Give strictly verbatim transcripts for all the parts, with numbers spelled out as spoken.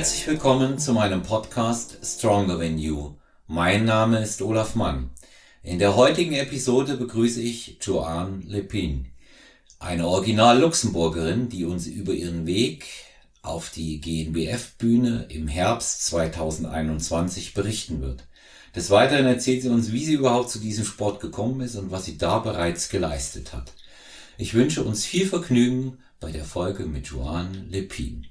Herzlich willkommen zu meinem Podcast Stronger Than You. Mein Name ist Olaf Mann. In der heutigen Episode begrüße ich Joanne Lepine, eine Original-Luxemburgerin, die uns über ihren Weg auf die G N B F-Bühne im Herbst zweitausendeinundzwanzig berichten wird. Des Weiteren erzählt sie uns, wie sie überhaupt zu diesem Sport gekommen ist und was sie da bereits geleistet hat. Ich wünsche uns viel Vergnügen bei der Folge mit Joanne Lepine.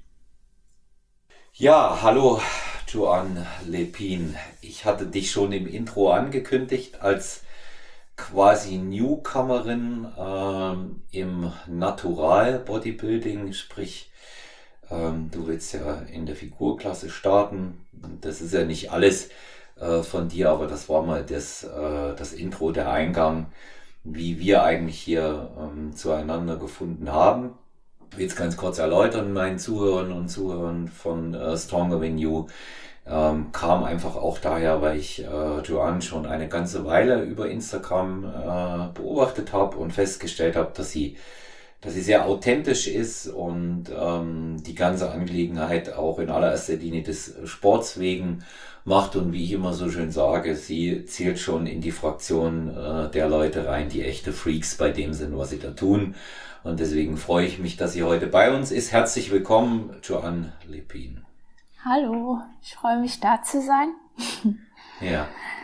Ja, hallo Joanne Lepine. Ich hatte dich schon im Intro angekündigt als quasi Newcomerin ähm, im Natural Bodybuilding, sprich ähm, du willst ja in der Figurklasse starten. Das ist ja nicht alles äh, von dir, aber das war mal das, äh, das Intro, der Eingang, wie wir eigentlich hier ähm, zueinander gefunden haben. Ich will es ganz kurz erläutern, meinen Zuhörern und Zuhörern von äh, Stronger Than You. Ähm, kam einfach auch daher, weil ich äh, Joanne schon eine ganze Weile über Instagram äh, beobachtet habe und festgestellt habe, dass sie, dass sie sehr authentisch ist und ähm, die ganze Angelegenheit auch in allererster Linie des Sports wegen macht. Und wie ich immer so schön sage, sie zählt schon in die Fraktion äh, der Leute rein, die echte Freaks bei dem sind, was sie da tun. Und deswegen freue ich mich, dass sie heute bei uns ist. Herzlich willkommen, Joanne Lepine. Hallo, ich freue mich, da zu sein. Ja.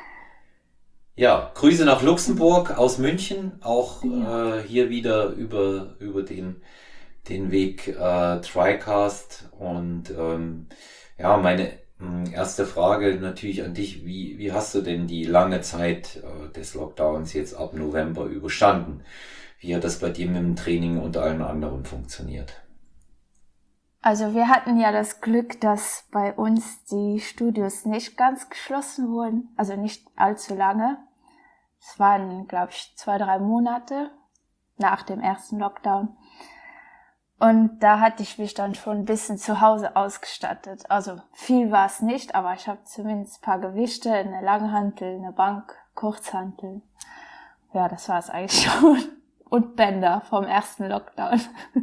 Ja, Grüße nach Luxemburg aus München, auch ja. äh, hier wieder über über den den Weg äh, TriCast. Und ähm, ja, meine mh, erste Frage natürlich an dich: Wie wie hast du denn die lange Zeit äh, des Lockdowns jetzt ab November überstanden? Wie hat das bei dir mit dem Training und allen anderen funktioniert? Also wir hatten ja das Glück, dass bei uns die Studios nicht ganz geschlossen wurden, also nicht allzu lange. Es waren, glaube ich, zwei, drei Monate nach dem ersten Lockdown. Und da hatte ich mich dann schon ein bisschen zu Hause ausgestattet. Also viel war es nicht, aber ich habe zumindest ein paar Gewichte, eine Langhantel, eine Bank, Kurzhantel. Ja, das war es eigentlich schon. Und Bänder vom ersten Lockdown.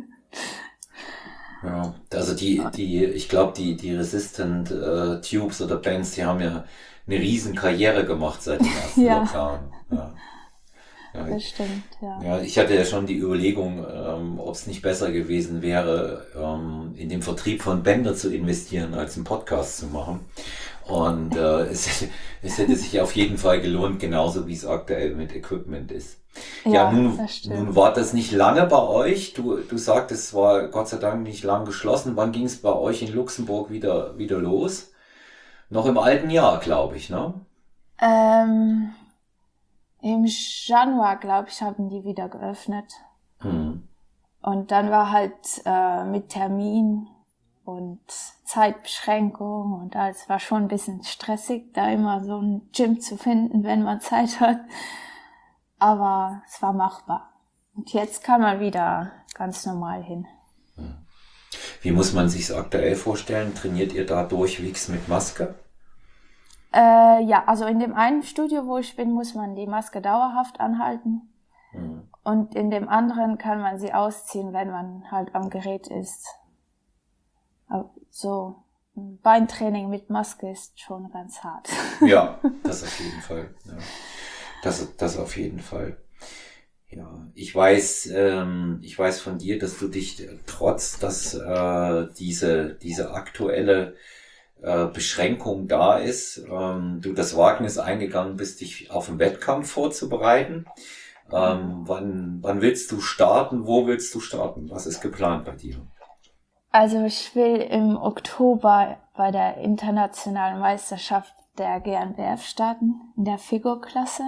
Ja, also die, die, ich glaube, die, die Resistant äh, Tubes oder Bands, die haben ja eine riesen Karriere gemacht seit dem ersten Ja. Lockdown. Ja. Ja, Das stimmt, ja. ja, ich hatte ja schon die Überlegung, ähm, ob es nicht besser gewesen wäre, ähm, in den Vertrieb von Bänder zu investieren, als einen Podcast zu machen. Und äh, es, es hätte sich auf jeden Fall gelohnt, genauso wie es aktuell mit Equipment ist. Ja, Ja, nun, das stimmt. nun war das nicht lange bei euch. Du, du sagtest, es war Gott sei Dank nicht lang geschlossen. Wann ging es bei euch in Luxemburg wieder, wieder los? Noch im alten Jahr, glaube ich, ne? Ähm, im Januar, glaube ich, haben die wieder geöffnet. Hm. Und dann war halt äh, mit Termin und Zeitbeschränkung und alles war schon ein bisschen stressig, da immer so ein Gym zu finden, wenn man Zeit hat. Aber es war machbar. Und jetzt kann man wieder ganz normal hin. Wie muss man sich's aktuell vorstellen? Trainiert ihr da durchwegs mit Maske? Äh, ja, also in dem einen Studio, wo ich bin, muss man die Maske dauerhaft anhalten. Hm. Und in dem anderen kann man sie ausziehen, wenn man halt am Gerät ist. Aber so ein Beintraining mit Maske ist schon ganz hart. Ja, das auf jeden Fall. Ja. Das, das auf jeden Fall. Ja, ich weiß, ähm, ich weiß von dir, dass du dich trotz, dass äh, diese diese aktuelle äh, Beschränkung da ist, ähm, du das Wagnis eingegangen bist, dich auf den Wettkampf vorzubereiten. Ähm, wann wann willst du starten? Wo willst du starten? Was ist geplant bei dir? Also ich will im Oktober bei der internationalen Meisterschaft der G N B F starten, in der Figurklasse.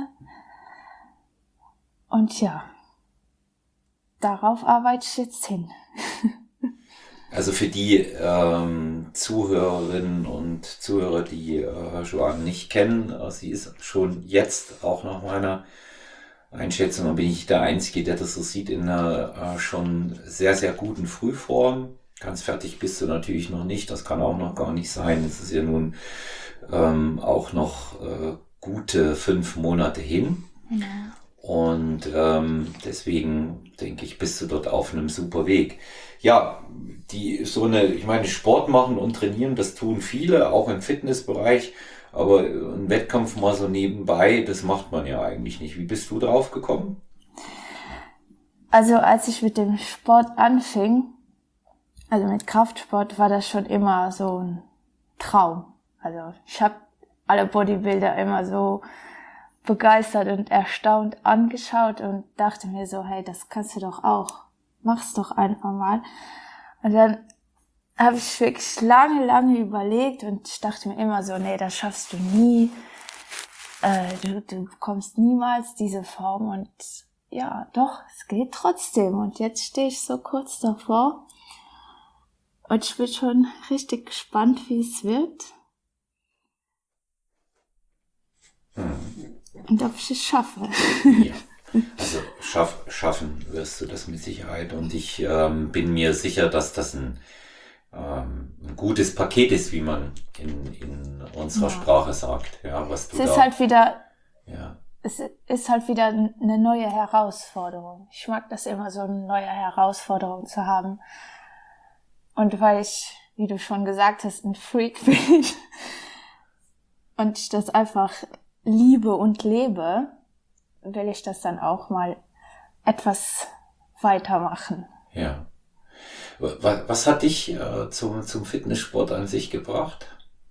Und ja, darauf arbeite ich jetzt hin. Also für die ähm, Zuhörerinnen und Zuhörer, die äh, Joanne nicht kennen, äh, sie ist schon jetzt auch nach meiner Einschätzung, und bin ich der Einzige, der das so sieht, in einer äh, schon sehr, sehr guten Frühform. Ganz fertig bist du natürlich noch nicht, das kann auch noch gar nicht sein. Es ist ja nun ähm, auch noch äh, gute fünf Monate hin. Ja. Und ähm, deswegen denke ich, bist du dort auf einem super Weg. Ja, die so eine, ich meine, Sport machen und trainieren, das tun viele, auch im Fitnessbereich. Aber ein Wettkampf mal so nebenbei, das macht man ja eigentlich nicht. Wie bist du drauf gekommen? Also als ich mit dem Sport anfing, also mit Kraftsport, war das schon immer so ein Traum. Also ich habe alle Bodybuilder immer so begeistert und erstaunt angeschaut und dachte mir so, hey, das kannst du doch auch. Mach's doch einfach mal. Und dann habe ich wirklich lange, lange überlegt und ich dachte mir immer so, nee, das schaffst du nie. Äh, du, du bekommst niemals diese Form und ja, doch, es geht trotzdem. Und jetzt stehe ich so kurz davor und ich bin schon richtig gespannt, wie es wird. Hm. Und ob ich es schaffe. Ja. Also schaff, schaffen wirst du das mit Sicherheit. Und ich ähm, bin mir sicher, dass das ein, ähm, ein gutes Paket ist, wie man in, in unserer ja. Sprache sagt. Ja, was du es ist da, halt wieder, ja. es ist halt wieder eine neue Herausforderung. Ich mag das immer, so eine neue Herausforderung zu haben. Und weil ich, wie du schon gesagt hast, ein Freak bin und ich das einfach liebe und lebe, will ich das dann auch mal etwas weitermachen. Ja. Was, was hat dich äh, zum, zum Fitnesssport an sich gebracht?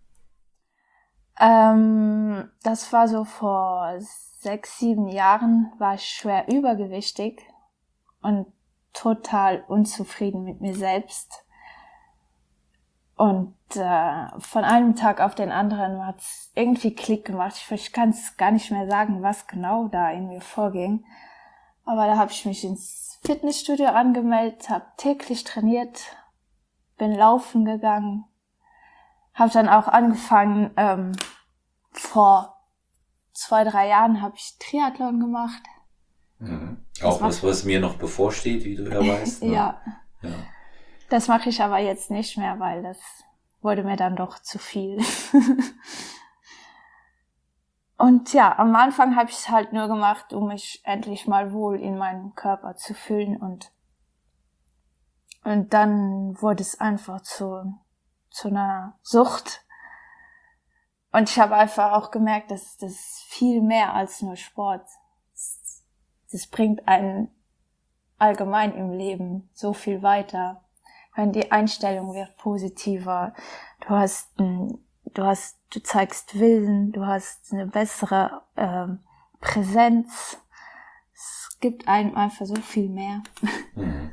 Ähm, das war so vor sechs, sieben Jahren, war ich schwer übergewichtig und total unzufrieden mit mir selbst. Und äh, von einem Tag auf den anderen hat es irgendwie Klick gemacht. Ich, ich kann es gar nicht mehr sagen, was genau da in mir vorging. Aber da habe ich mich ins Fitnessstudio angemeldet, habe täglich trainiert, bin laufen gegangen, habe dann auch angefangen, ähm, vor zwei, drei Jahren habe ich Triathlon gemacht. Mhm. Auch was, was mir noch bevorsteht, wie du ja weißt. Ne? Ja. Ja. Das mache ich aber jetzt nicht mehr, weil das wurde mir dann doch zu viel. Und ja, am Anfang habe ich es halt nur gemacht, um mich endlich mal wohl in meinem Körper zu fühlen. Und, und dann wurde es einfach zu, zu einer Sucht. Und ich habe einfach auch gemerkt, dass das viel mehr als nur Sport. Das, das bringt einen allgemein im Leben so viel weiter. Wenn die Einstellung wird positiver, du hast, ein, du hast, du zeigst Willen, du hast eine bessere ähm, Präsenz. Es gibt einem einfach so viel mehr. Mhm.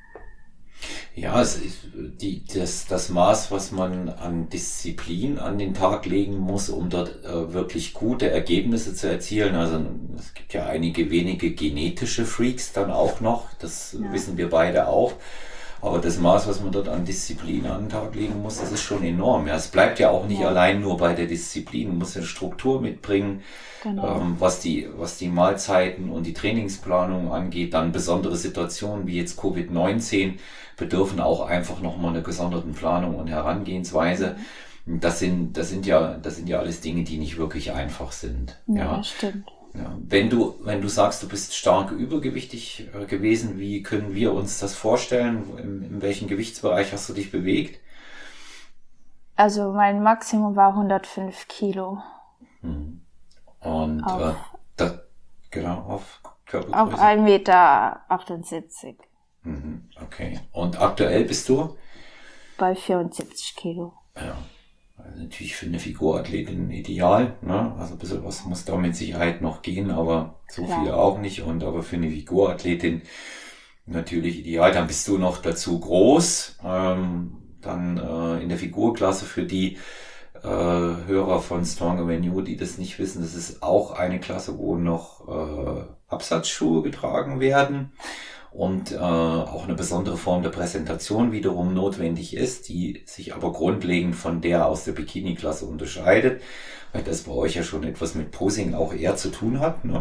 Ja, es ist die, das, das Maß, was man an Disziplin an den Tag legen muss, um dort äh, wirklich gute Ergebnisse zu erzielen. Also es gibt ja einige wenige genetische Freaks dann auch noch, das ja. wissen wir beide auch. Aber das Maß, was man dort an Disziplin an den Tag legen muss, das ist schon enorm. Ja, es bleibt ja auch nicht ja. allein nur bei der Disziplin. Man muss eine Struktur mitbringen, genau. ähm, was die, was die Mahlzeiten und die Trainingsplanung angeht. Dann besondere Situationen wie jetzt Covid neunzehn bedürfen auch einfach nochmal eine gesonderten Planung und Herangehensweise. Mhm. Das sind, das sind ja, das sind ja alles Dinge, die nicht wirklich einfach sind. Ja, ja. Das stimmt. Ja, wenn du, wenn du sagst, du bist stark übergewichtig äh, gewesen, wie können wir uns das vorstellen? In, in welchem Gewichtsbereich hast du dich bewegt? Also mein Maximum war hundertfünf Kilo. Hm. Und auf, äh, das, genau, auf Körpergröße? Auf ein Meter achtundsiebzig. Mhm, okay. Und aktuell bist du? Bei vierundsiebzig Kilo. Ja. Also natürlich für eine Figurathletin ideal, ne? Also ein bisschen was muss da mit Sicherheit noch gehen, aber so Klar. viel auch nicht. Und aber für eine Figurathletin natürlich ideal. Dann bist du noch dazu groß. Ähm, dann äh, in der Figurklasse für die äh, Hörer von Stronger Than You, die das nicht wissen, das ist auch eine Klasse, wo noch äh, Absatzschuhe getragen werden. Und äh, auch eine besondere Form der Präsentation wiederum notwendig ist, die sich aber grundlegend von der aus der Bikini-Klasse unterscheidet, weil das bei euch ja schon etwas mit Posing auch eher zu tun hat. Ne?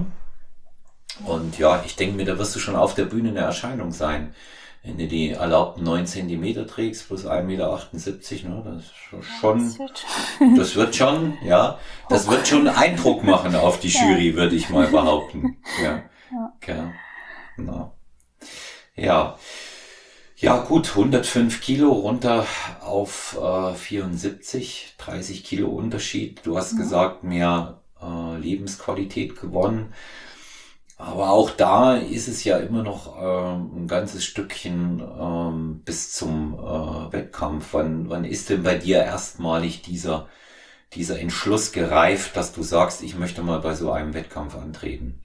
Und ja, ich denke mir, da wirst du schon auf der Bühne eine Erscheinung sein, wenn du die erlaubten neun Zentimeter trägst plus ein Meter achtundsiebzig, ne? Das ist schon, das wird schon, das wird schon, ja, das wird schon Eindruck machen auf die Jury, würde ich mal behaupten. Ja. Ja. Okay. Na. Ja. Ja, gut, hundertfünf Kilo runter auf äh, vierundsiebzig, dreißig Kilo Unterschied. Du hast Ja. gesagt, mehr äh, Lebensqualität gewonnen. Aber auch da ist es ja immer noch ähm, ein ganzes Stückchen ähm, bis zum äh, Wettkampf. Wann, wann ist denn bei dir erstmalig dieser, dieser Entschluss gereift, dass du sagst, ich möchte mal bei so einem Wettkampf antreten?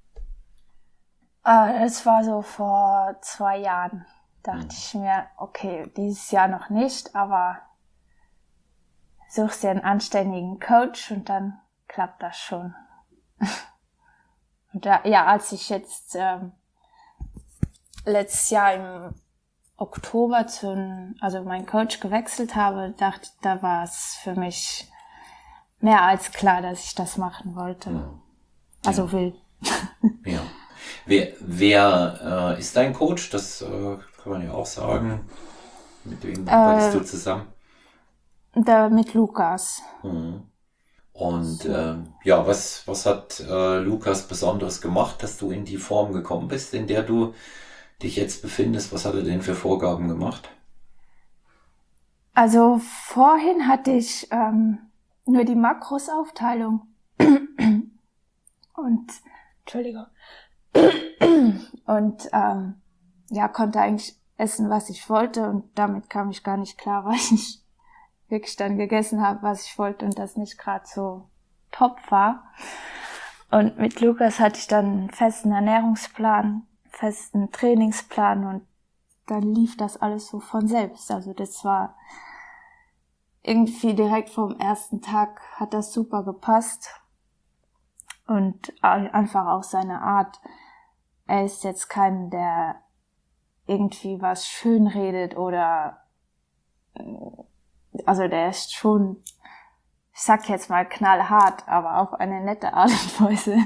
Äh, es war so vor zwei Jahren. Dachte Hm. ich mir, okay, dieses Jahr noch nicht, aber suchst dir einen anständigen Coach und dann klappt das schon. Und da, ja, als ich jetzt ähm, letztes Jahr im Oktober zu, also meinen Coach gewechselt habe, dachte, da war es für mich mehr als klar, dass ich das machen wollte. Hm. Also Ja. will. Ja. Wer, wer äh, ist dein Coach? Das äh, kann man ja auch sagen. Mit wem arbeitest Äh, du zusammen? da mit Lukas. Mhm. Und So. ähm, ja, was, was hat äh, Lukas Besonderes gemacht, dass du in die Form gekommen bist, in der du dich jetzt befindest? Was hat er denn für Vorgaben gemacht? Also vorhin hatte ich ähm, nur die Makrosaufteilung und Entschuldigung und ähm, ja, konnte eigentlich essen, was ich wollte, und damit kam ich gar nicht klar, weil ich wirklich dann gegessen habe, was ich wollte, und das nicht gerade so top war. Und mit Lukas hatte ich dann einen festen Ernährungsplan, festen Trainingsplan, und dann lief das alles so von selbst. Also das war irgendwie direkt vom ersten Tag, hat das super gepasst. Und einfach auch seine Art. Er ist jetzt kein, der irgendwie was schön redet oder, also der ist schon, ich sag jetzt mal knallhart, aber auf eine nette Art und Weise.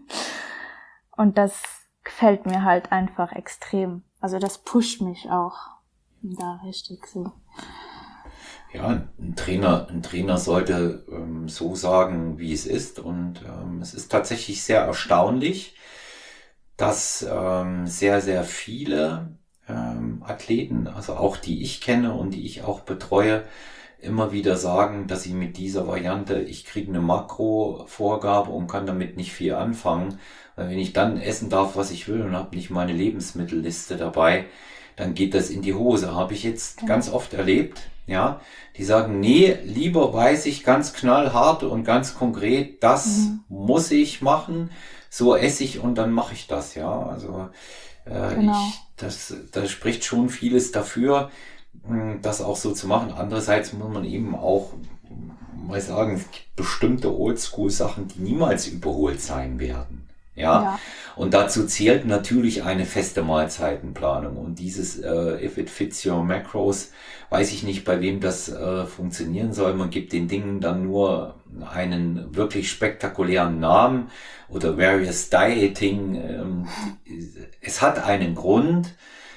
Und das gefällt mir halt einfach extrem. Also das pusht mich auch da richtig so. Ja, ein Trainer, ein Trainer sollte ähm, so sagen, wie es ist. Und ähm, es ist tatsächlich sehr erstaunlich, dass ähm, sehr, sehr viele ähm, Athleten, also auch die ich kenne und die ich auch betreue, immer wieder sagen, dass sie mit dieser Variante, ich kriege eine Makrovorgabe und kann damit nicht viel anfangen, weil wenn ich dann essen darf, was ich will, und habe nicht meine Lebensmittelliste dabei, dann geht das in die Hose. Habe ich jetzt Genau. ganz oft erlebt, ja. Die sagen, nee, lieber weiß ich ganz knallhart und ganz konkret, das Mhm. muss ich machen, so esse ich und dann mache ich das, ja. Also äh, Genau. ich, das, das spricht schon vieles dafür, mh, das auch so zu machen. Andererseits muss man eben auch mal sagen, es gibt bestimmte Oldschool-Sachen, die niemals überholt sein werden. Ja, Ja, und dazu zählt natürlich eine feste Mahlzeitenplanung. Und dieses äh, If it fits your macros, weiß ich nicht, bei wem das äh, funktionieren soll. Man gibt den Dingen dann nur einen wirklich spektakulären Namen oder Various Dieting. Ähm, es hat einen Grund.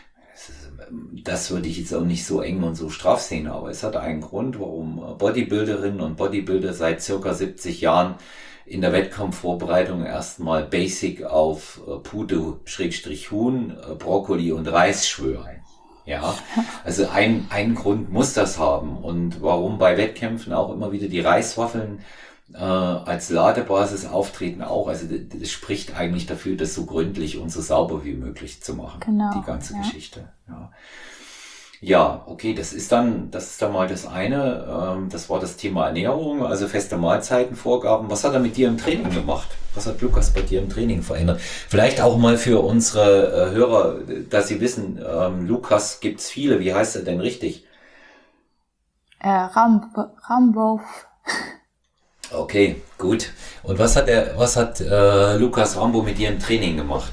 Das würde ich jetzt auch nicht so eng und so straff sehen, aber es hat einen Grund, warum Bodybuilderinnen und Bodybuilder seit circa siebzig Jahren in der Wettkampfvorbereitung erstmal basic auf äh, Pute-Huhn, äh, Brokkoli und Reis schwören. Ja, also ein, ein Grund muss das haben. Und warum bei Wettkämpfen auch immer wieder die Reiswaffeln äh, als Ladebasis auftreten auch. Also das, das spricht eigentlich dafür, das so gründlich und so sauber wie möglich zu machen. genau. Die ganze Ja. Geschichte. Ja. Ja, okay, das ist dann, das ist dann mal das eine. Ähm, das war das Thema Ernährung, also feste Mahlzeitenvorgaben. Was hat er mit dir im Training gemacht? Was hat Lukas bei dir im Training verändert? Vielleicht auch mal für unsere äh, Hörer, dass sie wissen, ähm, Lukas gibt's viele. Wie heißt er denn richtig? Äh, Rambo, Rambo. Okay, gut. Und was hat er, was hat äh, Lukas Rambo mit dir im Training gemacht?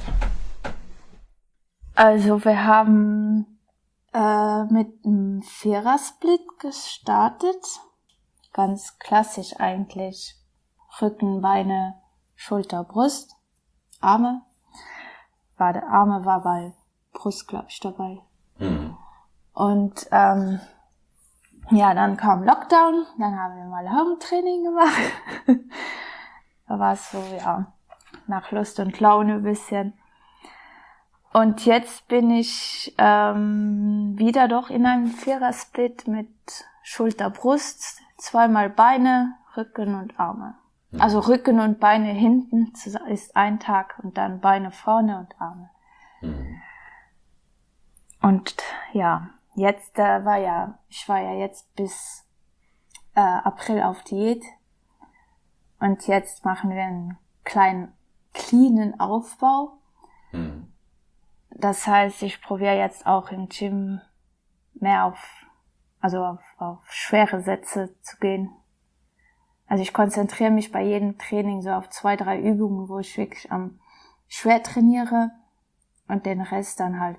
Also wir haben äh, mit einem Vierer-Split gestartet. Ganz klassisch eigentlich. Rücken, Beine, Schulter, Brust, Arme. War der Arme war bei Brust, glaube ich, dabei. Hm. Und ähm, ja, dann kam Lockdown, dann haben wir mal Home-Training gemacht. Da war es so, ja, nach Lust und Laune ein bisschen. Und jetzt bin ich ähm, wieder doch in einem Vierer-Split mit Schulter, Brust, zweimal Beine, Rücken und Arme. Mhm. Also Rücken und Beine hinten ist ein Tag und dann Beine vorne und Arme. Mhm. Und ja, jetzt äh, war ja, ich war ja jetzt bis äh, April auf Diät. Und jetzt machen wir einen kleinen, cleanen Aufbau. Mhm. Das heißt, ich probiere jetzt auch im Gym mehr auf, also auf, auf schwere Sätze zu gehen. Also ich konzentriere mich bei jedem Training so auf zwei, drei Übungen, wo ich wirklich am schwer trainiere und den Rest dann halt,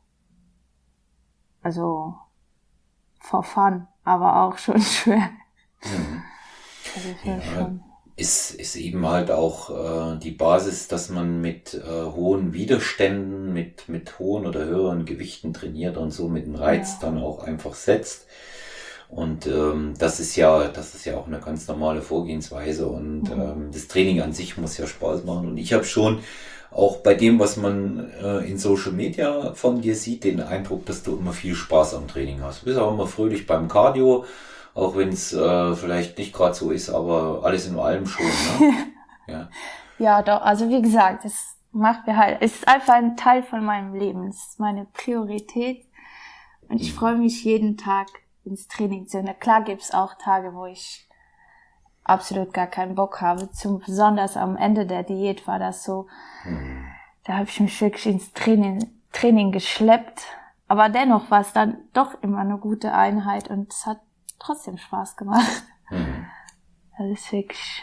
also for fun, aber auch schon schwer. Mhm. Also ich ja. schon Ist, ist eben halt auch äh, die Basis, dass man mit äh, hohen Widerständen, mit, mit hohen oder höheren Gewichten trainiert und so mit dem Reiz ja. dann auch einfach setzt. Und ähm, das ist ja, das ist ja auch eine ganz normale Vorgehensweise und mhm. ähm, das Training an sich muss ja Spaß machen. Und ich habe schon auch bei dem, was man äh, in Social Media von dir sieht, den Eindruck, dass du immer viel Spaß am Training hast. Du bist auch immer fröhlich beim Cardio. Auch wenn es äh, vielleicht nicht gerade so ist, aber alles in allem schon, ne? Ja. Ja, doch. Also wie gesagt, es macht mir halt, es ist einfach ein Teil von meinem Leben. Es ist meine Priorität. Und ich mhm. freue mich jeden Tag ins Training zu gehen. Klar gibt's auch Tage, wo ich absolut gar keinen Bock habe. Zum, besonders am Ende der Diät war das so. Mhm. Da habe ich mich wirklich ins Training, Training geschleppt. Aber dennoch war es dann doch immer eine gute Einheit und es hat trotzdem Spaß gemacht. Mhm. Das ist wirklich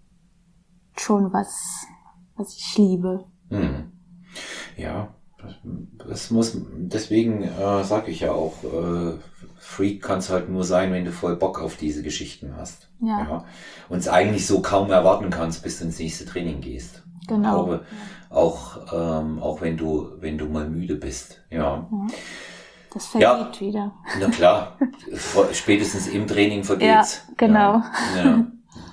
schon was, was ich liebe. Mhm. Ja, das, das muss, deswegen äh, sage ich ja auch, äh, Freak kann es halt nur sein, wenn du voll Bock auf diese Geschichten hast. Ja. Ja. Und es eigentlich so kaum erwarten kannst, bis du ins nächste Training gehst. Genau. Aber ja. auch, ähm, auch wenn du, wenn du mal müde bist. Ja. ja. Das vergeht ja, wieder. Na klar, spätestens im Training vergeht's. Ja, genau. Ja, ja.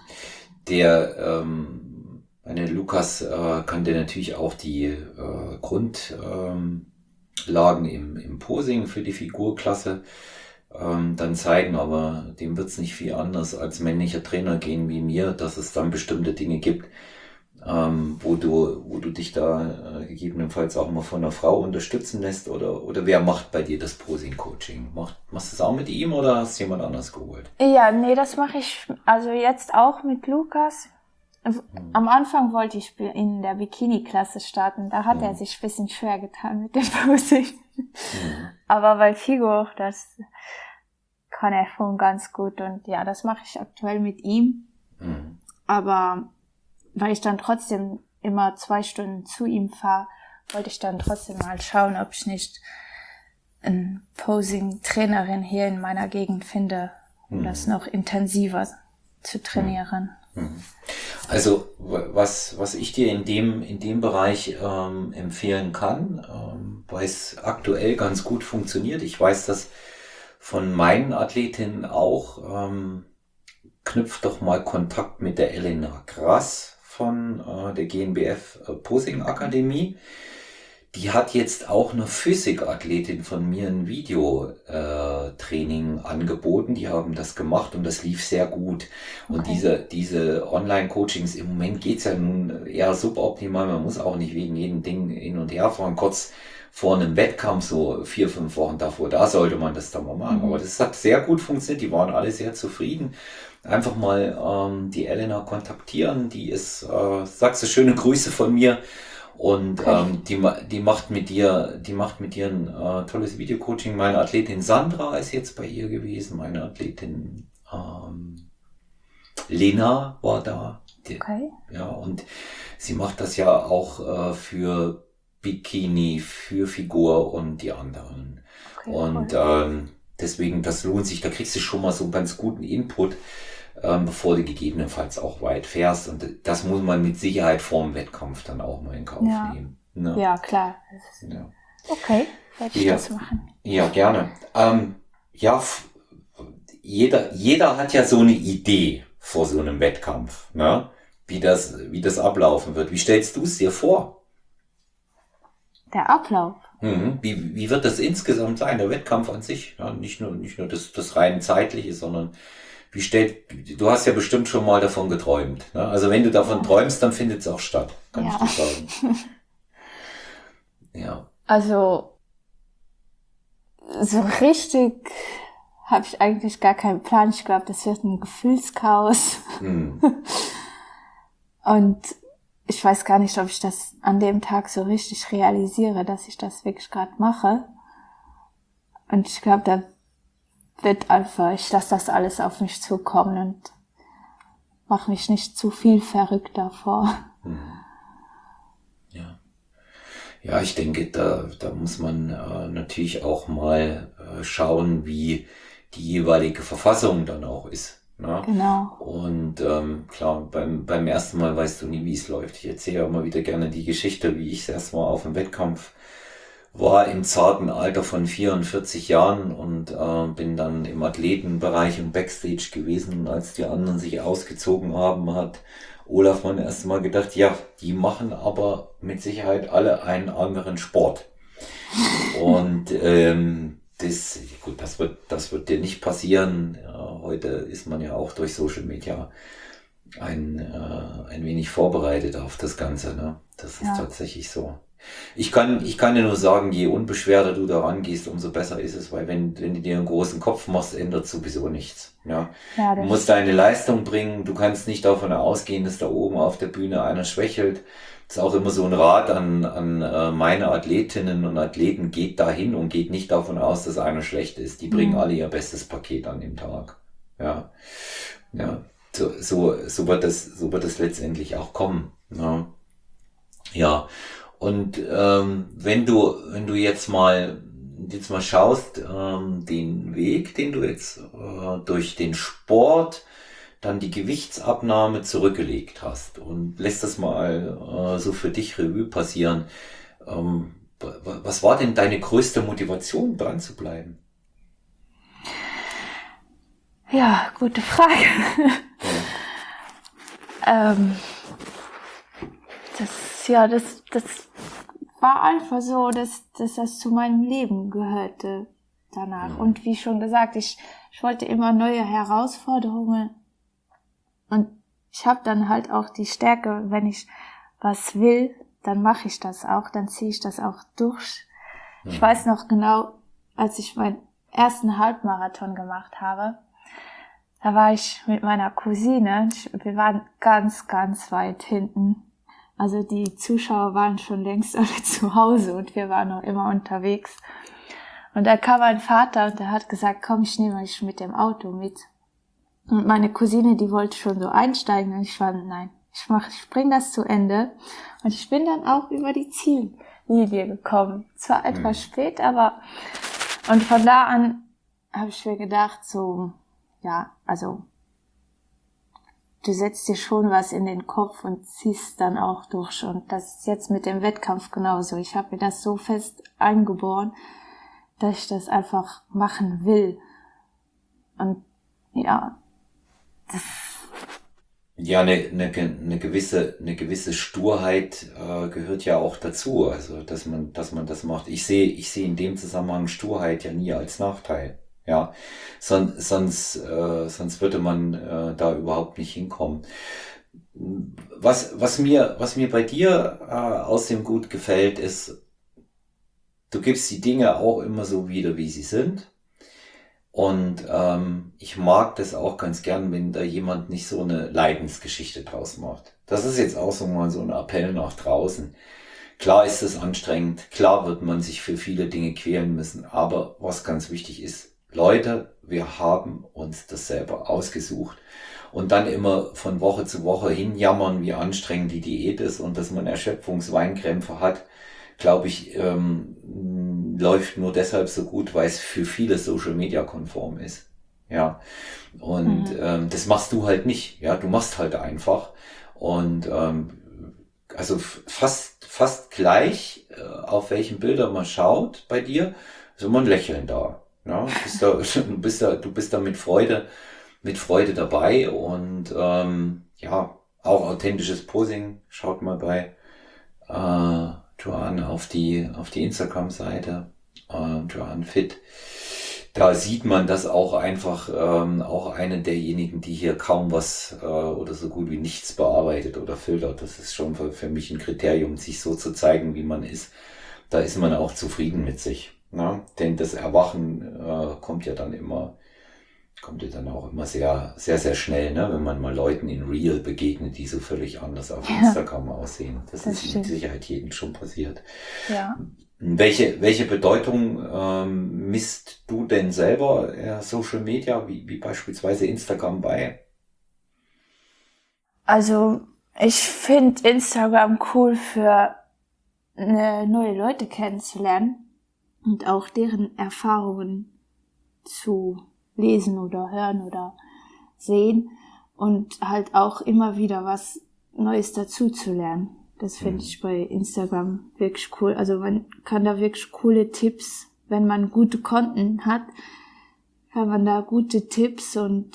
Der, ähm, meine Lukas äh, kann dir natürlich auch die äh, Grundlagen ähm, im, im Posing für die Figurklasse ähm, dann zeigen, aber dem wird's nicht viel anders als männlicher Trainer gehen wie mir, dass es dann bestimmte Dinge gibt, Ähm, wo du, wo du dich da äh, gegebenenfalls auch mal von einer Frau unterstützen lässt oder, oder wer macht bei dir das Posing-Coaching? Macht, machst du es auch mit ihm oder hast du jemand anders geholt? Ja, nee, das mache ich also jetzt auch mit Lukas. Hm. Am Anfang wollte ich in der Bikini-Klasse starten, da hat hm. er sich ein bisschen schwer getan mit dem Posing. Hm. Aber bei Figur, das kann er schon ganz gut und ja, das mache ich aktuell mit ihm. Hm. Aber weil ich dann trotzdem immer zwei Stunden zu ihm fahre, wollte ich dann trotzdem mal schauen, ob ich nicht eine Posing-Trainerin hier in meiner Gegend finde, um mhm. das noch intensiver zu trainieren. Also was was ich dir in dem in dem Bereich ähm, empfehlen kann, ähm, weil es aktuell ganz gut funktioniert. Ich weiß das von meinen Athletinnen auch. Ähm, knüpft doch mal Kontakt mit der Elena Grass von äh, der G N B F äh, Posing Akademie. Die hat jetzt auch eine Physikathletin von mir ein Videotraining äh, angeboten. Die haben das gemacht und das lief sehr gut. Und okay. diese diese Online-Coachings, im Moment geht's ja nun eher suboptimal. Man muss auch nicht wegen jedem Ding hin und her fahren. Kurz vor einem Wettkampf, so vier, fünf Wochen davor, da sollte man das dann mal machen. Mhm. Aber das hat sehr gut funktioniert. Die waren alle sehr zufrieden. Einfach mal ähm, die Elena kontaktieren. Die ist, äh, sagst du, schöne Grüße von mir. Und okay. ähm, die, die macht mit dir, die macht mit dir ein äh, tolles Videocoaching. Meine Athletin Sandra ist jetzt bei ihr gewesen. Meine Athletin ähm, Lena war da. Die, okay. Ja, und sie macht das ja auch äh, für Bikini, für Figur und die anderen. Okay, und cool. ähm, deswegen, das lohnt sich. Da kriegst du schon mal so einen ganz guten Input, ähm, bevor du gegebenenfalls auch weit fährst. Und das muss man mit Sicherheit vor dem Wettkampf dann auch mal in Kauf ja. nehmen. Ne? Ja, klar. Ja. Okay, werde ich ja. das machen. Ja, gerne. Ähm, ja, f- jeder, jeder hat ja so eine Idee vor so einem Wettkampf. Ne? wie das, wie das ablaufen wird. Wie stellst du es dir vor? Der Ablauf. Mhm. Wie, wie wird das insgesamt sein, der Wettkampf an sich? Ja, nicht nur, nicht nur das, das rein zeitliche, sondern wie stellt, du hast ja bestimmt schon mal davon geträumt. Ne? Also wenn du davon Ja. träumst, dann findet es auch statt, kann Ja. ich dir sagen. Ja. Also so richtig habe ich eigentlich gar keinen Plan. Ich glaube, das wird ein Gefühlschaos. Hm. Und ich weiß gar nicht, ob ich das an dem Tag so richtig realisiere, dass ich das wirklich gerade mache. Und ich glaube, da wird einfach, ich lasse das alles auf mich zukommen und mache mich nicht zu viel verrückt davor. Ja. Ja, ich denke, da, da muss man äh, natürlich auch mal äh, schauen, wie die jeweilige Verfassung dann auch ist. Ne? Genau. Und ähm, klar, beim, beim ersten Mal weißt du nie, wie es läuft. Ich erzähle ja immer wieder gerne die Geschichte, wie ich erst mal auf dem Wettkampf war im zarten Alter von vierundvierzig Jahren und äh, bin dann im Athletenbereich im Backstage gewesen. Und als die anderen sich ausgezogen haben, hat Olaf Mann erst mal gedacht, ja, die machen aber mit Sicherheit alle einen anderen Sport. Und ähm, das, gut, das wird, das wird dir nicht passieren. Ja, heute ist man ja auch durch Social Media ein, äh, ein wenig vorbereitet auf das Ganze. Ne? Das ist Ja. tatsächlich so. Ich kann, ich kann dir nur sagen, je unbeschwerter du da rangehst, umso besser ist es, weil wenn, wenn du dir einen großen Kopf machst, ändert sowieso nichts. Ja. Ja, Du das musst deine Leistung bringen, du kannst nicht davon ausgehen, dass da oben auf der Bühne einer schwächelt. Das ist auch immer so ein Rat an, an äh, meine Athletinnen und Athleten, geht dahin und geht nicht davon aus, dass einer schlecht ist. Die bringen Mhm. alle ihr bestes Paket an dem Tag. Ja. Ja. So, so, so wird das, so wird es letztendlich auch kommen. Ja. Ja. Und ähm, wenn du, wenn du jetzt mal jetzt mal schaust, ähm, den Weg, den du jetzt äh, durch den Sport, dann die Gewichtsabnahme zurückgelegt hast und lässt das mal äh, so für dich Revue passieren. Ähm, wa- wa- was war denn deine größte Motivation, dran zu bleiben? Ja, gute Frage. Ja. ähm, das, ja, das, das war einfach so, dass, dass das zu meinem Leben gehörte danach. Mhm. Und wie schon gesagt, ich, ich wollte immer neue Herausforderungen. Und ich habe dann halt auch die Stärke, wenn ich was will, dann mache ich das auch, dann ziehe ich das auch durch. Ich Mhm. weiß noch genau, als ich meinen ersten Halbmarathon gemacht habe, da war ich mit meiner Cousine, ich, wir waren ganz, ganz weit hinten. Also die Zuschauer waren schon längst alle zu Hause und wir waren noch immer unterwegs. Und da kam mein Vater und der hat gesagt, komm, ich nehme dich mit dem Auto mit. Und meine Cousine, die wollte schon so einsteigen und ich war, nein, ich mach, ich bring das zu Ende. Und ich bin dann auch über die Ziellinie gekommen. Zwar etwas Mhm. spät, aber, und von da an habe ich mir gedacht, so, ja, also, du setzt dir schon was in den Kopf und ziehst dann auch durch. Und das ist jetzt mit dem Wettkampf genauso. Ich habe mir das so fest eingeboren, dass ich das einfach machen will. Und ja, das, Ja, eine, eine, eine gewisse, eine gewisse Sturheit äh, gehört ja auch dazu, also dass man, dass man das macht. Ich sehe, ich sehe in dem Zusammenhang Sturheit ja nie als Nachteil. Ja, Son, sonst, äh, sonst würde man äh, da überhaupt nicht hinkommen. Was, was mir, was mir bei dir äh, außerdem gut gefällt, ist, du gibst die Dinge auch immer so wieder, wie sie sind. Und ähm, ich mag das auch ganz gern, wenn da jemand nicht so eine Leidensgeschichte draus macht. Das ist jetzt auch so mal so ein Appell nach draußen. Klar ist es anstrengend, klar wird man sich für viele Dinge quälen müssen, aber was ganz wichtig ist, Leute, wir haben uns das selber ausgesucht. Und dann immer von Woche zu Woche hinjammern, wie anstrengend die Diät ist und dass man Erschöpfungsweinkrämpfe hat, glaube ich, ähm, läuft nur deshalb so gut, weil es für viele Social Media konform ist. Ja. Und mhm. ähm, das machst du halt nicht. Ja, du machst halt einfach. Und ähm, also f- fast fast gleich, äh, auf welchen Bilder man schaut bei dir, ist immer ein Lächeln da. Ja, du bist da, du bist da, du bist da mit Freude, mit Freude dabei und ähm, ja. auch authentisches Posing. Schaut mal bei äh, Joanne auf die auf die Instagram-Seite, äh, Joanne Fit. Da sieht man das auch einfach, ähm, auch eine derjenigen, die hier kaum was äh, oder so gut wie nichts bearbeitet oder filtert. Das ist schon für, für mich ein Kriterium, sich so zu zeigen, wie man ist. Da ist man auch zufrieden mit sich. Ne? Denn das Erwachen äh, kommt ja dann immer, kommt ja dann auch immer sehr, sehr, sehr schnell, ne? Wenn man mal Leuten in Real begegnet, die so völlig anders auf Ja, Instagram aussehen. Das, das ist mit stimmt. Sicherheit jedem schon passiert. Ja. Welche, welche Bedeutung ähm, misst du denn selber äh, Social Media, wie, wie beispielsweise Instagram bei? Also ich finde Instagram cool für ne, neue Leute kennenzulernen und auch deren Erfahrungen zu lesen oder hören oder sehen und halt auch immer wieder was Neues dazu zu lernen. Das finde ich bei Instagram wirklich cool. Also man kann da wirklich coole Tipps, wenn man gute Konten hat, kann man da gute Tipps und,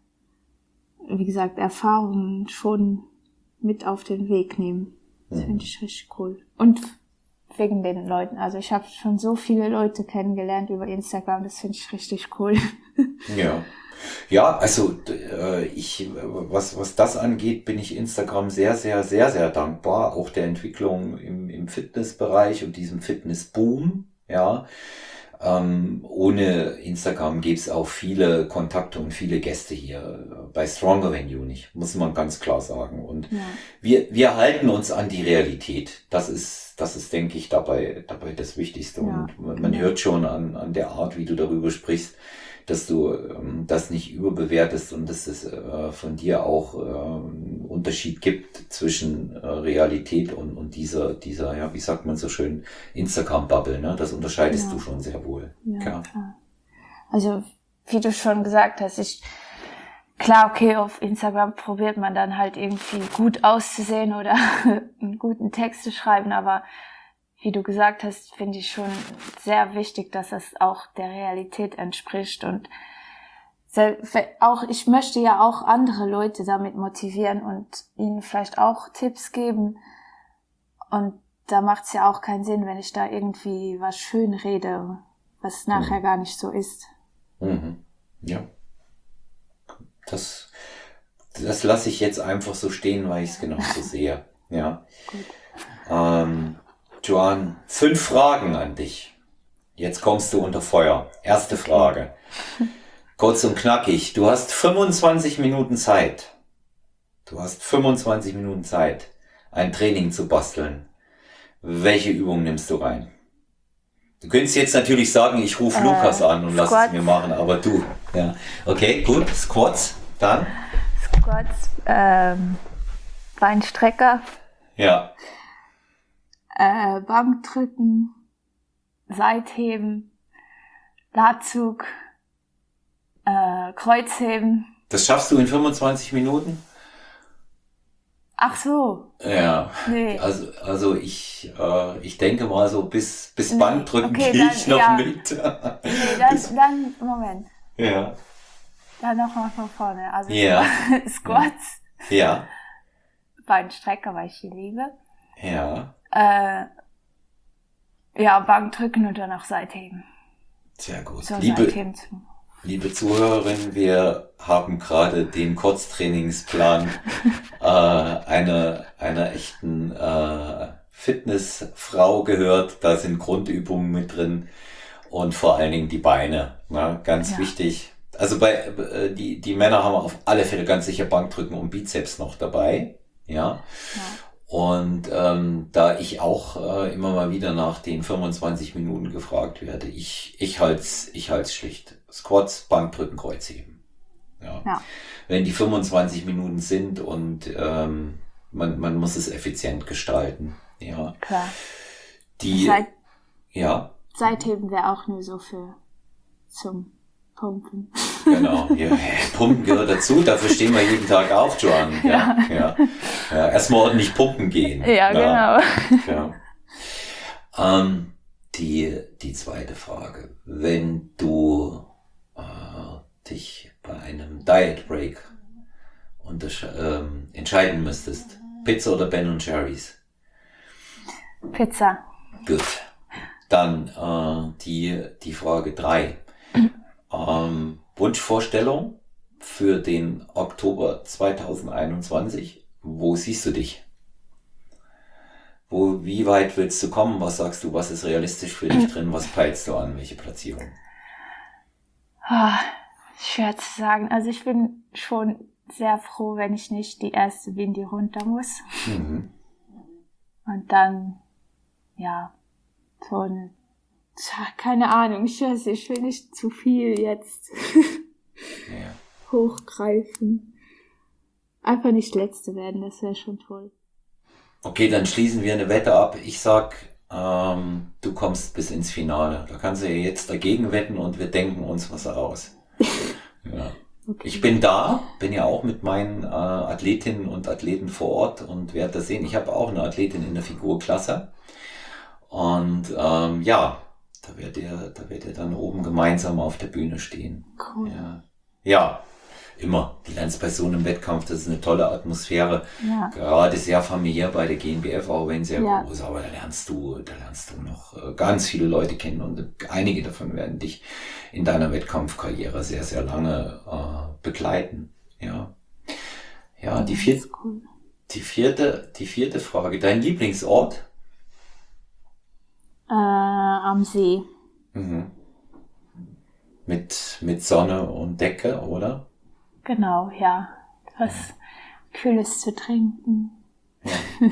wie gesagt, Erfahrungen schon mit auf den Weg nehmen. Das finde ich richtig cool. Und wegen den Leuten. Also ich habe schon so viele Leute kennengelernt über Instagram. Das finde ich richtig cool. Ja. Ja, also d- äh, ich, was, was das angeht, bin ich Instagram sehr, sehr, sehr, sehr dankbar. Auch der Entwicklung im, im Fitnessbereich und diesem Fitnessboom. Ja. Ähm, ohne Instagram gäbe es auch viele Kontakte und viele Gäste hier. Bei Stronger Than You nicht, muss man ganz klar sagen. Und Ja. wir, wir halten uns an die Realität. Das ist, das ist, denke ich, dabei, dabei das Wichtigste. Ja, Und man man genau. hört schon an, an der Art, wie du darüber sprichst, dass du ähm, das nicht überbewertest und dass es äh, von dir auch äh, einen Unterschied gibt zwischen äh, Realität und, und dieser, dieser, ja, wie sagt man so schön, Instagram-Bubble, ne? Das unterscheidest Ja. du schon sehr wohl. Ja, Ja. klar. Also, wie du schon gesagt hast, ich, klar, okay, auf Instagram probiert man dann halt irgendwie gut auszusehen oder einen guten Text zu schreiben, aber wie du gesagt hast, finde ich schon sehr wichtig, dass es auch der Realität entspricht und sel- auch, ich möchte ja auch andere Leute damit motivieren und ihnen vielleicht auch Tipps geben und da macht es ja auch keinen Sinn, wenn ich da irgendwie was schön rede, was nachher gar nicht so ist. Mhm. Ja. Das, das lasse ich jetzt einfach so stehen, weil ich es genauso sehe. Ja. Gut. Ähm, Joanne, fünf Fragen an dich. Jetzt kommst du unter Feuer. Erste Frage. Kurz und knackig. Du hast fünfundzwanzig Minuten Zeit. Du hast fünfundzwanzig Minuten Zeit, ein Training zu basteln. Welche Übung nimmst du rein? Du könntest jetzt natürlich sagen, ich rufe Äh, Lukas an und lass es Squats. mir machen, aber du. Ja. Okay, gut. Squats. Dann? Squats, ähm, Beinstrecker, Ja. äh, Bankdrücken, Seitheben, Latzug, äh, Kreuzheben. Das schaffst du in fünfundzwanzig Minuten? Ach so, Ja. nee. Also, also ich, äh, ich denke mal so bis, bis Nee, Bankdrücken okay, gehe dann, ich noch ja. mit. Nee, dann, dann, Moment. Ja. Dann nochmal von vorne. Also Ja. Squats, Ja. Beinstrecker, weil ich die liebe. Ja. Äh, ja, Bankdrücken und dann noch Seitheben. Sehr gut. So Liebe, Seitheben zu. liebe Zuhörerinnen, wir haben gerade den Kurztrainingsplan äh, einer, einer echten äh, Fitnessfrau gehört. Da sind Grundübungen mit drin und vor allen Dingen die Beine. Ne? Ganz Ja. wichtig. Also bei äh, die, die Männer haben auf alle Fälle ganz sicher Bankdrücken und Bizeps noch dabei. Ja. Ja. Und ähm, da ich auch äh, immer mal wieder nach den fünfundzwanzig Minuten gefragt werde, ich, ich halt's, ich halt's schlicht. Squats, Bankdrücken, Kreuzheben. Ja. Ja. Wenn die fünfundzwanzig Minuten sind und ähm, man, man muss es effizient gestalten. Ja. Klar. Die, Seit, ja, Seitheben wäre auch nur so für zum Pumpen. genau. Ja, Pumpen gehört dazu, dafür stehen wir jeden Tag auf, Joanne. Ja, ja. Ja, erstmal ordentlich pumpen gehen. Ja, genau. Ja. Ähm, die, die zweite Frage. Wenn du äh, dich bei einem Diet Break untersch- ähm, entscheiden müsstest, Pizza oder Ben und Jerry's? Pizza. Gut. Dann äh, die, die Frage drei. Ähm, Wunschvorstellung für den Oktober zwanzig einundzwanzig. Wo siehst du dich? Wo, wie weit willst du kommen? Was sagst du? Was ist realistisch für dich drin? Was peilst du an? Welche Platzierung? Ah, schwer zu sagen. Also ich bin schon sehr froh, wenn ich nicht die erste bin, die runter muss. Mhm. Und dann, ja, so eine, tja, keine Ahnung, ich weiß, ich will nicht zu viel jetzt Ja. hochgreifen. Einfach nicht Letzte werden, das wäre schon toll. Okay, dann schließen wir eine Wette ab. Ich sag, ähm, du kommst bis ins Finale. Da kannst du ja jetzt dagegen wetten und wir denken uns was aus. Ja. Okay. Ich bin da, bin ja auch mit meinen äh, Athletinnen und Athleten vor Ort und werde das sehen. Ich habe auch eine Athletin in der Figurklasse. Und ähm, ja, da werdet ihr, da werdet ihr dann oben gemeinsam auf der Bühne stehen. Cool. Ja, ja, immer. Du lernst bei so einem Wettkampf, das ist eine tolle Atmosphäre. Ja. Gerade sehr familiär bei der G N B F, auch wenn sehr Ja. groß, aber da lernst du, da lernst du noch äh, ganz viele Leute kennen und einige davon werden dich in deiner Wettkampfkarriere sehr, sehr lange äh, begleiten. Ja, ja, die Das vierte, ist cool. die vierte, die vierte Frage. Dein Lieblingsort? Äh, am See. Mhm. Mit, mit Sonne und Decke, oder? Genau, ja. Was Kühles zu trinken. Ja.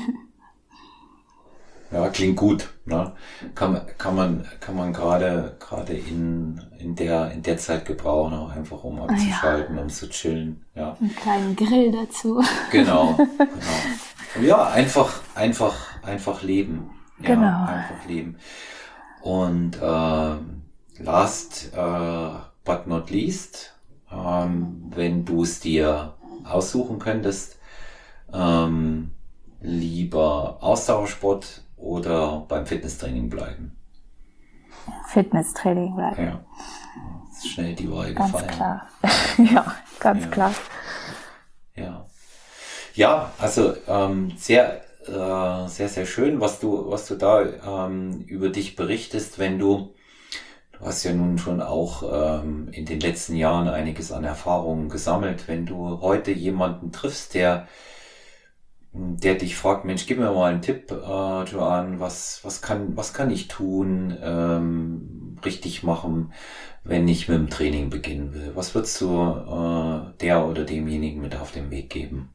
Ja, klingt gut, ne? Kann, kann man, kann man gerade, gerade in, in der, in der Zeit gebrauchen, auch einfach um abzuschalten, um zu chillen, ja. Einen kleinen Grill dazu. Genau, genau. Ja, einfach, einfach, einfach leben. Ja, Genau. einfach leben. Und, ähm, last, äh, but not least, ähm, wenn du es dir aussuchen könntest, ähm, lieber Ausdauersport oder beim Fitnesstraining bleiben? Fitnesstraining bleiben. Ja, ist schnell die Wahl Ganz gefallen. klar. Ja, ganz Ja. klar. Ja, ja, also ähm, sehr, äh, sehr, sehr schön, was du, was du da ähm, über dich berichtest, wenn du, du hast ja nun schon auch ähm, in den letzten Jahren einiges an Erfahrungen gesammelt, wenn du heute jemanden triffst, der der dich fragt, Mensch, gib mir mal einen Tipp, äh, Joanne, was, was kann, was kann ich tun, ähm, richtig machen, wenn ich mit dem Training beginnen will? Was würdest du äh, der oder demjenigen mit auf den Weg geben?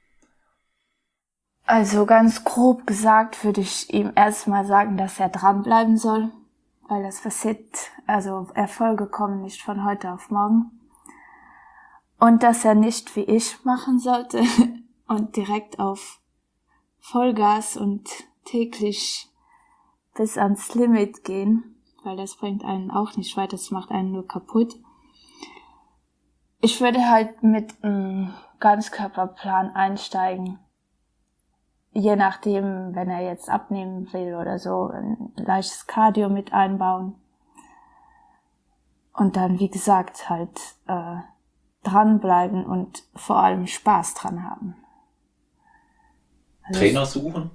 Also ganz grob gesagt würde ich ihm erstmal sagen, dass er dranbleiben soll, weil das passiert, also Erfolge kommen nicht von heute auf morgen. Und dass er nicht wie ich machen sollte und direkt auf Vollgas und täglich bis ans Limit gehen, weil das bringt einen auch nicht weiter, das macht einen nur kaputt. Ich würde halt mit einem Ganzkörperplan einsteigen, je nachdem, wenn er jetzt abnehmen will oder so, ein leichtes Cardio mit einbauen. Und dann, wie gesagt, halt äh, dranbleiben und vor allem Spaß dran haben. Also Trainer suchen?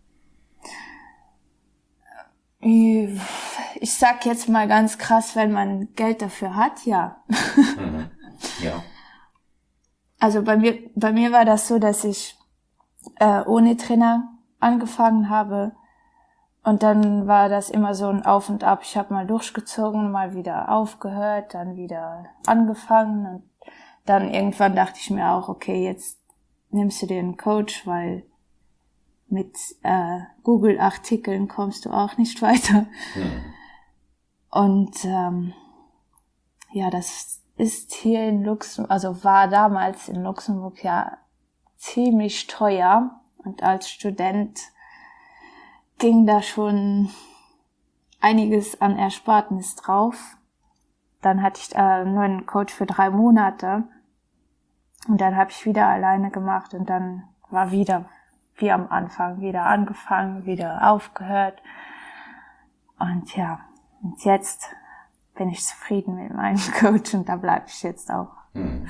Ich, ich sag jetzt mal ganz krass, wenn man Geld dafür hat, ja. Mhm. Ja. Also bei mir, bei mir war das so, dass ich äh, ohne Trainer angefangen habe und dann war das immer so ein Auf und Ab. Ich habe mal durchgezogen, mal wieder aufgehört, dann wieder angefangen und dann irgendwann dachte ich mir auch, okay, jetzt nimmst du dir einen Coach, weil mit äh, Google-Artikeln kommst du auch nicht weiter. Mhm. Und ähm, ja, das ist hier in Luxemburg, also war damals in Luxemburg ja ziemlich teuer. Und als Student ging da schon einiges an Ersparnis drauf. Dann hatte ich äh, nur einen Coach für drei Monate. Und dann habe ich wieder alleine gemacht und dann war wieder wie am Anfang, wieder angefangen, wieder aufgehört. Und ja, und jetzt bin ich zufrieden mit meinem Coach und da bleibe ich jetzt auch. Mhm.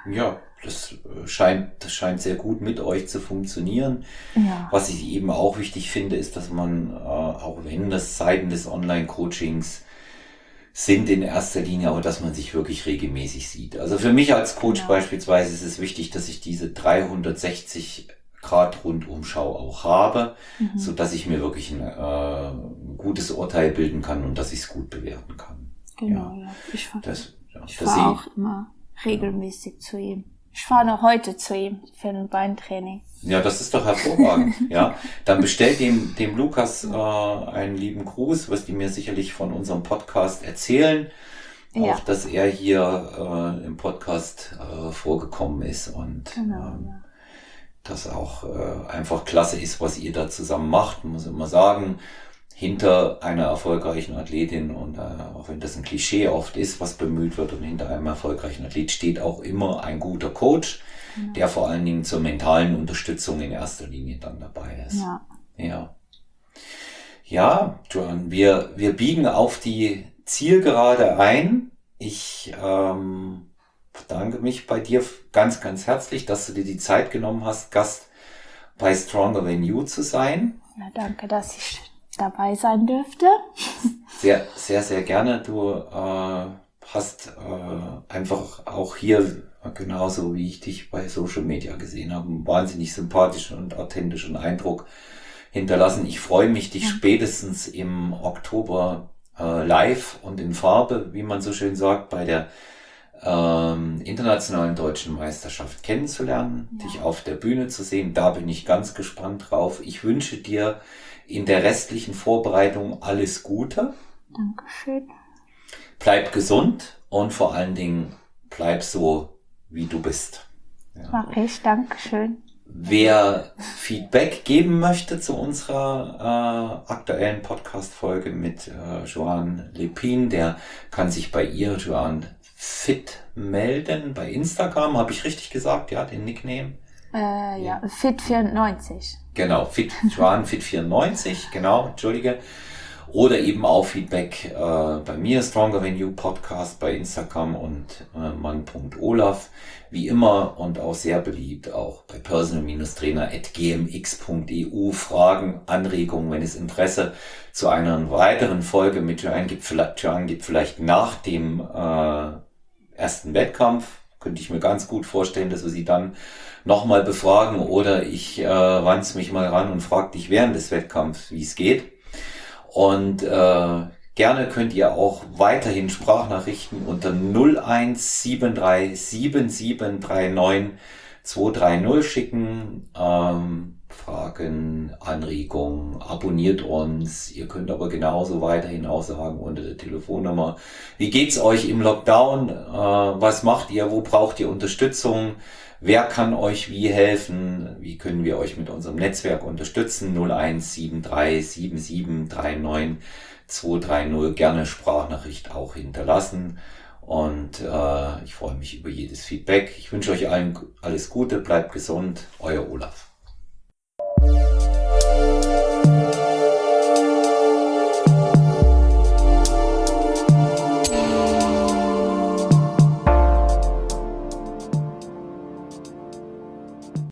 Ja, das scheint, das scheint sehr gut mit euch zu funktionieren. Ja. Was ich eben auch wichtig finde, ist, dass man, äh, auch wenn das Seiten des Online-Coachings sind in erster Linie, aber dass man sich wirklich regelmäßig sieht. Also für mich als Coach Genau. beispielsweise ist es wichtig, dass ich diese dreihundertsechzig Grad Rundumschau auch habe, Mhm. so dass ich mir wirklich ein, äh, ein gutes Urteil bilden kann und dass ich es gut bewerten kann. Genau, Ja. ja. Ich, fahr- Das, ja, ich das fahre sehe auch immer regelmäßig zu ihm. Ich fahre noch heute zu ihm für ein Beintraining. Ja, das ist doch hervorragend. Ja, dann bestellt dem, dem Lukas äh, einen lieben Gruß, wirst du mir sicherlich von unserem Podcast erzählen. Ja. Auch, dass er hier äh, im Podcast äh, vorgekommen ist und Genau, ähm, ja. das auch äh, einfach klasse ist, was ihr da zusammen macht. Man muss immer sagen, hinter einer erfolgreichen Athletin und äh, auch wenn das ein Klischee oft ist, was bemüht wird, und hinter einem erfolgreichen Athlet steht auch immer ein guter Coach, Ja. der vor allen Dingen zur mentalen Unterstützung in erster Linie dann dabei ist. Ja. Ja, ja, Joan, wir, wir biegen auf die Zielgerade ein. Ich ähm, bedanke mich bei dir ganz, ganz herzlich, dass du dir die Zeit genommen hast, Gast bei Stronger Than You zu sein. Ja, danke, dass ich dabei sein dürfte. Sehr, sehr, sehr gerne. Du äh, hast äh, einfach auch hier, genauso wie ich dich bei Social Media gesehen habe, einen wahnsinnig sympathischen und authentischen Eindruck hinterlassen. Ich freue mich, dich Ja. spätestens im Oktober äh, live und in Farbe, wie man so schön sagt, bei der ähm, internationalen deutschen Meisterschaft kennenzulernen, Ja. dich auf der Bühne zu sehen. Da bin ich ganz gespannt drauf. Ich wünsche dir in der restlichen Vorbereitung alles Gute. Dankeschön. Bleib gesund und vor allen Dingen bleib so, wie du bist. Ja. Mach ich, Dankeschön. Wer Feedback geben möchte zu unserer äh, aktuellen Podcast-Folge mit äh, Joanne Lepin, der kann sich bei ihr, Joanne Fit, melden. Bei Instagram, habe ich richtig gesagt, ja, den Nickname? Äh, ja, Fit vierundneunzig. Genau, Fit, Joanne Fit vierundneunzig, genau, entschuldige. Oder eben auch Feedback äh, bei mir, Stronger Than You Podcast bei Instagram und äh, mann.olaf, wie immer und auch sehr beliebt, auch bei personal-trainer at g m x punkt e u. Fragen, Anregungen, wenn es Interesse zu einer weiteren Folge mit Joanne gibt, vielleicht, Joanne gibt vielleicht nach dem äh, ersten Wettkampf, könnte ich mir ganz gut vorstellen, dass wir sie dann nochmal befragen oder ich äh, wanz mich mal ran und frage dich während des Wettkampfs, wie es geht. Und äh, gerne könnt ihr auch weiterhin Sprachnachrichten unter null eins sieben drei sieben sieben drei neun zwei drei null schicken. Ähm, Fragen, Anregungen, abonniert uns. Ihr könnt aber genauso weiterhin auch sagen unter der Telefonnummer, wie geht's euch im Lockdown? Äh, was macht ihr? Wo braucht ihr Unterstützung? Wer kann euch wie helfen? Wie können wir euch mit unserem Netzwerk unterstützen? null eins sieben drei sieben sieben drei neun zwei drei null. Gerne Sprachnachricht auch hinterlassen. Und äh, ich freue mich über jedes Feedback. Ich wünsche euch allen alles Gute, bleibt gesund. Euer Olaf.